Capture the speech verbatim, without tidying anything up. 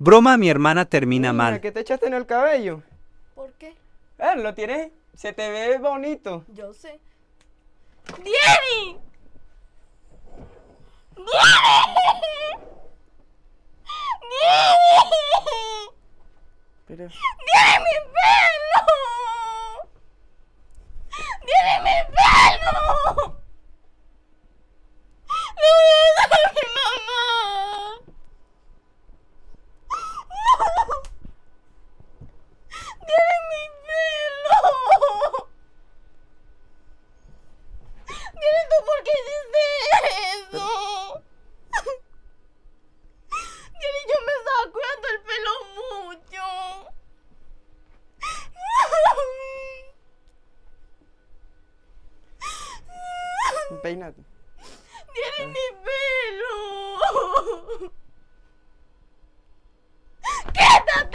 Broma, mi hermana termina Mira, mal. ¿qué te echaste en el cabello? ¿Por qué? Eh, lo tienes, se te ve bonito. Yo sé. ¡Diary! ¡Diary! ¡Diary! Pero, ¡Diary, mi pelo! ¡Diary, mi pelo! ¡Le voy a dar a mi mamá! ¡Diary, mi pelo! Diary, ¿tú por qué hiciste eso? Diary, yo me estaba cuidando el pelo mucho. peínate. Diary, mi pelo. ¡Quítate!